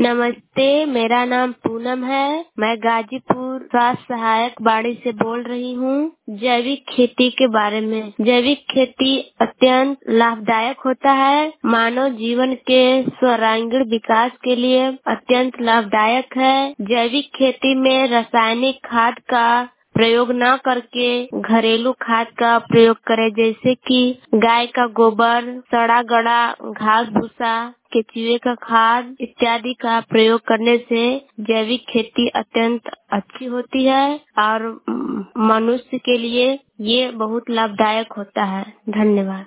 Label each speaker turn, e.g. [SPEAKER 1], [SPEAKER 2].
[SPEAKER 1] नमस्ते, मेरा नाम पूनम है। मैं गाजीपुर स्वास्थ्य सहायक बाड़ी से बोल रही हूँ। जैविक खेती के बारे में। जैविक खेती अत्यंत लाभदायक होता है। मानव जीवन के सर्वांगीण विकास के लिए अत्यंत लाभदायक है। जैविक खेती में रासायनिक खाद का प्रयोग न करके घरेलू खाद का प्रयोग करें, जैसे कि गाय का गोबर, सड़ा गला घास भूसा, केचुए का खाद इत्यादि का प्रयोग करने से जैविक खेती अत्यंत अच्छी होती है और मनुष्य के लिए ये बहुत लाभदायक होता है। धन्यवाद।